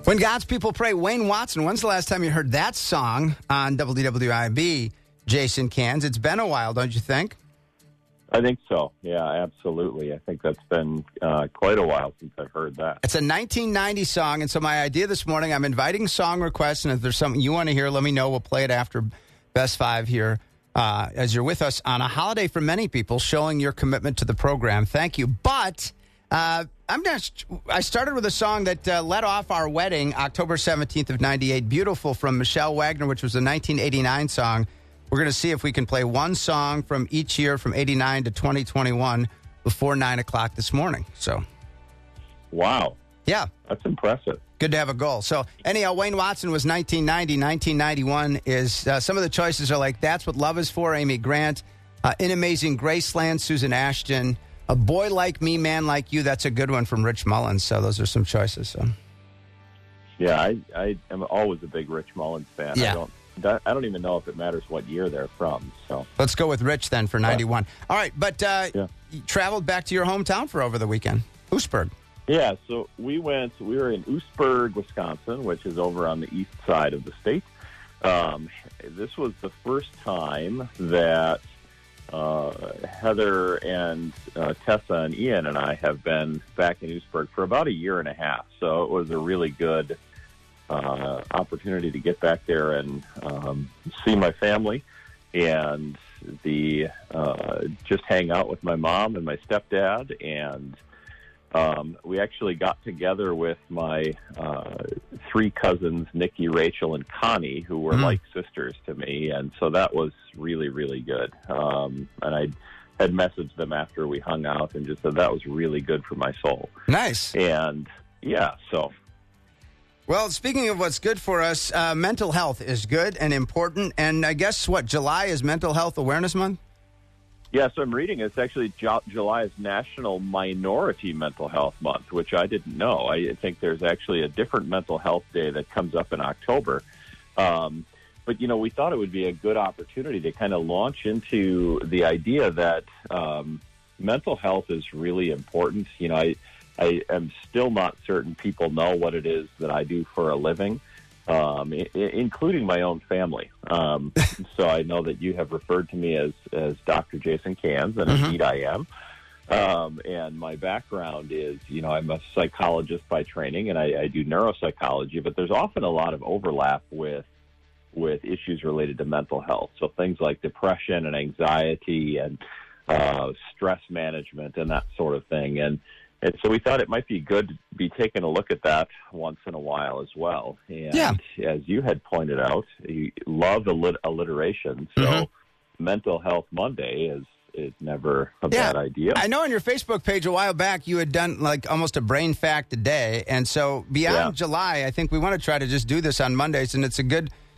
When God's People Pray, Wayne Watson. When's the last time you heard that song on WDWIB, Jason Cans? It's been a while, don't you think? I think so. Yeah, absolutely. I think that's been quite a while since I've heard that. It's a 1990 song, and so my idea this morning, I'm inviting song requests, and if there's something you want to hear, let me know. We'll play it after Best Five here as you're with us on a holiday for many people, showing your commitment to the program. Thank you. But I started with a song that led off our wedding, October 17th of 98, Beautiful, from Michelle Wagner, which was a 1989 song. We're going to see if we can play one song from each year from 89 to 2021 before 9 o'clock this morning. So, wow. Yeah. That's impressive. Good to have a goal. So, anyhow, Wayne Watson was 1990. 1991 is, some of the choices are like That's What Love Is For, Amy Grant, In Amazing Graceland, Susan Ashton, A Boy Like Me, Man Like You. That's a good one from Rich Mullins. So, those are some choices. So, yeah, I am always a big Rich Mullins fan. Yeah. I don't even know if it matters what year they're from. So let's go with Rich then for 91. All right, but you traveled back to your hometown for over the weekend, Oostburg. Yeah, so we were in Oostburg, Wisconsin, which is over on the east side of the state. This was the first time that Heather and Tessa and Ian and I have been back in Oostburg for about a year and a half. So it was a really good opportunity to get back there and see my family and just hang out with my mom and my stepdad. And we actually got together with my three cousins, Nikki, Rachel, and Connie, who were like sisters to me. And so that was really, really good. And I had messaged them after we hung out and just said that was really good for my soul. Nice. And yeah, so... Well, speaking of what's good for us, mental health is good and important. And I guess, July is Mental Health Awareness Month? Yeah, so I'm reading it's actually July is National Minority Mental Health Month, which I didn't know. I think there's actually a different mental health day that comes up in October. But, we thought it would be a good opportunity to kind of launch into the idea that mental health is really important. I am still not certain people know what it is that I do for a living, including my own family. So I know that you have referred to me as Dr. Jason Cans, and indeed I am. And my background is, I'm a psychologist by training, and I do neuropsychology, but there's often a lot of overlap with issues related to mental health. So things like depression and anxiety and stress management and that sort of thing. And so we thought it might be good to be taking a look at that once in a while as well. And as you had pointed out, you love alliteration. So Mental Health Monday is never a bad idea. I know on your Facebook page a while back you had done like almost a brain fact a day. And so beyond July, I think we want to try to just do this on Mondays. And it's a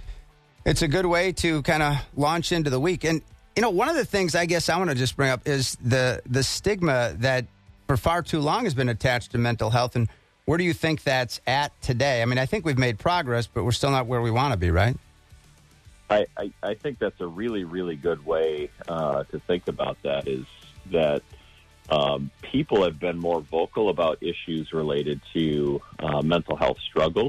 good way to kind of launch into the week. And, one of the things I guess I want to just bring up is the stigma that for far too long has been attached to mental health. And where do you think that's at today? I mean, I think we've made progress, but we're still not where we want to be, right? I think that's a really, really good way to think about that, is that people have been more vocal about issues related to mental health struggles.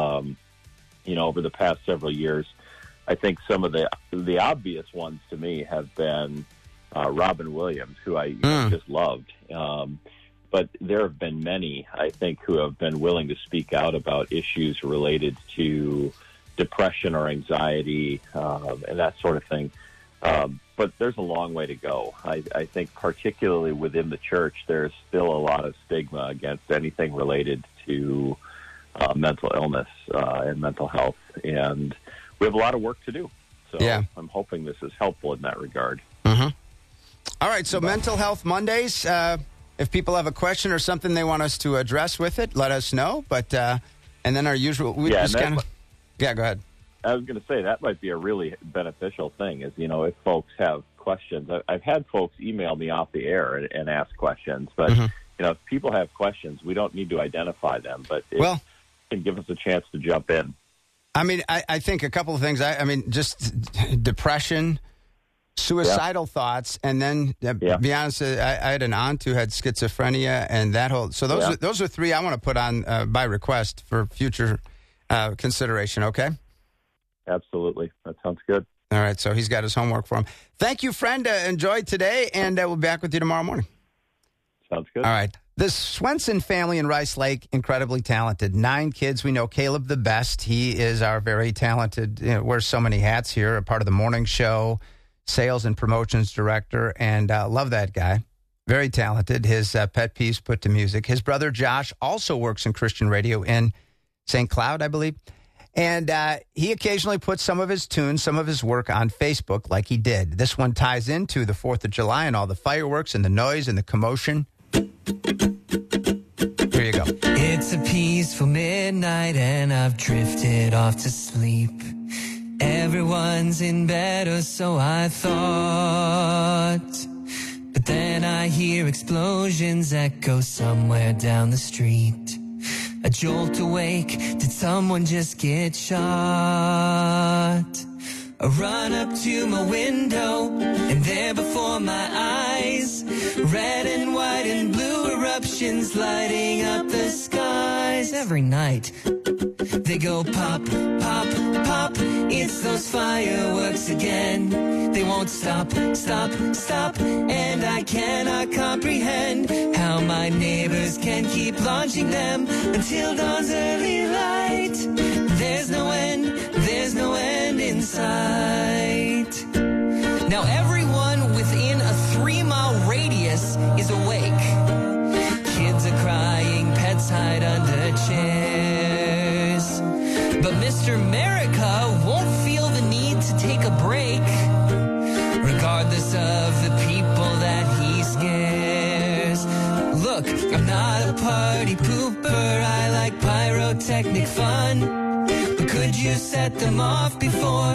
Over the past several years, I think some of the obvious ones to me have been Robin Williams, who I just loved. But there have been many, I think, who have been willing to speak out about issues related to depression or anxiety and that sort of thing. But there's a long way to go. I think particularly within the church, there's still a lot of stigma against anything related to mental illness and mental health. And we have a lot of work to do. So I'm hoping this is helpful in that regard. All right, so Mental Health Mondays. If people have a question or something they want us to address with it, let us know. But and then our usual, go ahead. I was going to say that might be a really beneficial thing. Is if folks have questions, I've had folks email me off the air and ask questions. But if people have questions, we don't need to identify them. But it can give us a chance to jump in. I mean, I think a couple of things. I mean, just depression. suicidal thoughts, and then be honest, I had an aunt who had schizophrenia, and that whole. So those are three I want to put on by request for future consideration. Okay. Absolutely, that sounds good. All right, so he's got his homework for him. Thank you, friend. Enjoy today, and we'll be back with you tomorrow morning. Sounds good. All right. The Swenson family in Rice Lake, incredibly talented. 9 kids. We know Caleb the best. He is our very talented, wears so many hats here, a part of the morning show, sales and promotions director, and love that guy. Very talented. His pet peeves put to music. His brother Josh also works in Christian radio in St. Cloud, I believe. And he occasionally puts some of his tunes, some of his work on Facebook like he did. This one ties into the 4th of July and all the fireworks and the noise and the commotion. Here you go. It's a peaceful midnight and I've drifted off to sleep. Everyone's in bed, or so I thought. But then I hear explosions echo somewhere down the street. A jolt awake, did someone just get shot? I run up to my window, and there before my eyes, red and white and blue eruptions lighting up the skies. Every night, they go pop, pop, pop. It's those fireworks again. They won't stop, stop, stop. And I cannot comprehend how my neighbors can keep launching them until dawn's early light. There's no end in sight. Now everyone within a 3-mile radius is awake. Kids are crying, pets hide under chairs. But Mr. America won't feel the need to take a break, regardless of the people that he scares. Look, I'm not a party pooper, I like pyrotechnic fun. But could you set them off before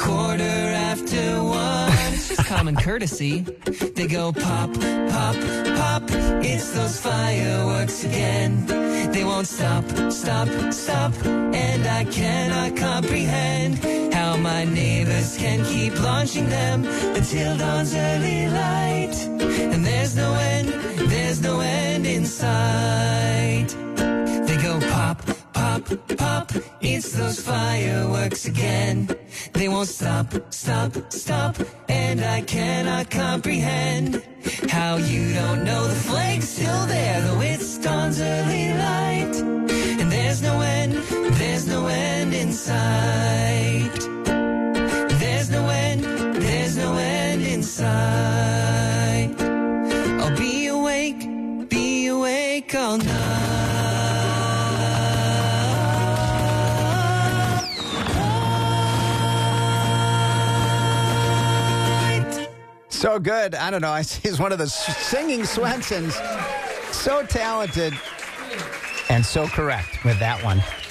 1:15? It's just common courtesy. They go pop, pop, pop. It's those fireworks again. They won't stop, stop, stop. And I cannot comprehend how my neighbors can keep launching them until dawn's early light. And there's no end in sight. They go pop, pop, pop. It's those fireworks again. They won't stop, stop, stop. And I cannot comprehend how you don't know the flag's still there, though it's dawn's early light. And there's no end in sight. There's no end in sight. I'll be awake all night. So good. I don't know. He's one of the singing Swensons. So talented and so correct with that one.